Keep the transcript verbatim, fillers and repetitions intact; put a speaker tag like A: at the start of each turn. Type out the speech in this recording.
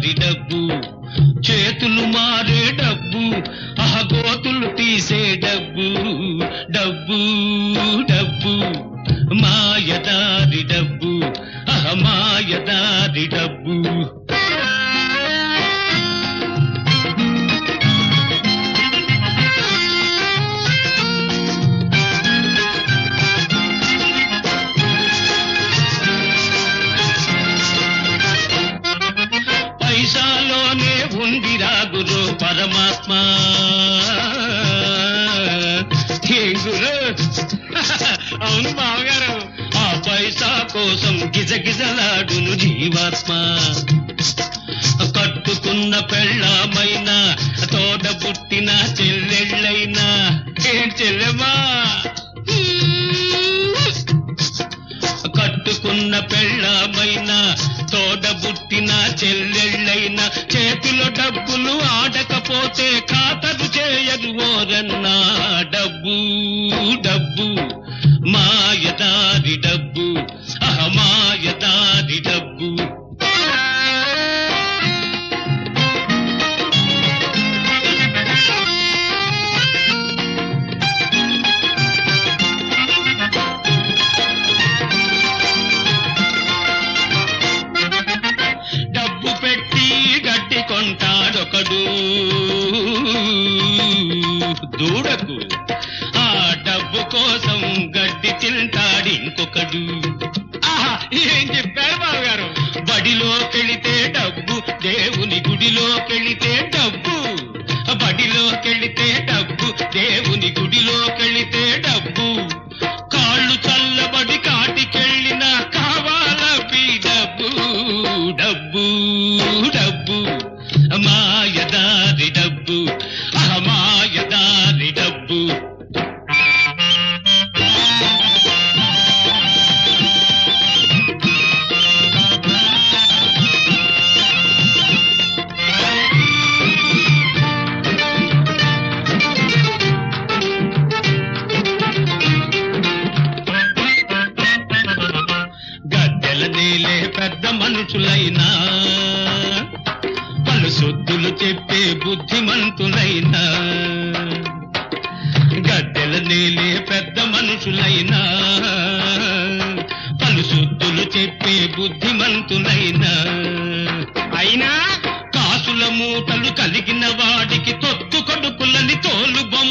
A: మాయదారి డబ్బు, చేతులు మారే డబ్బు, అహగోతులు తీసే డబ్బు, డబ్బు డబ్బు మాయదారి డబ్బు, అహ మాయదారి డబ్బు. పైసాలోనే ఉందిరా గురు పరమాత్మ. గురు అవును బావగారు, ఆ పైసా కోసం గిజగిజలాడును జీవాత్మ. కట్టుకున్న పెళ్ళామైనా తోడబుట్టిన చెల్లెళ్ళైనా ఏం చెల్లెమ్మా, కట్టుకున్న పెళ్ళామైనా తోడబుట్టిన చెల్లెళ్ళైనా చేతిలో డబ్బులు ఆడకపోతే ఖాతరు చేయరు ఓరన్నా. డబ్బు డబ్బు మాయదారి డబ్బు, అహ మాయదారి డబ్బు. డబ్బు పెట్టి గడ్డి కొంటాడొకడు దూడకు, ఆ డబ్బు కోసం గడ్డి తింటాడు ఇంకొకడు. ఆహా ఏం చెప్పారు బావగారు. బడిలోకెళితే డబ్బు, దేవుని గుడిలోకెళితే డబ్బు, బడిలోకెళితే డబ్బు, దేవుని గుడిలోకెళితే డబ్బు. కాళ్ళు చల్లబడి కాటికెళ్ళినా కావాలవి డబ్బు, డబ్బు డబ్బు మాయదారి డబ్బు, అహ మాయదారి డబ్బు. గద్దెల నేలే పెద్ద మనుషులైనా, పలు సొద్దులు చెప్పే బుద్ధిమంతులైనా. గద్దెల నేలే పెద్ద మనుషులైనా, పలు సొద్దులు చెప్పే బుద్ధిమంతులైనా. అయినా కాసుల మూటలు కలిగిన వాడికి తొత్తు కొడుకులని తోలు బొమ్మ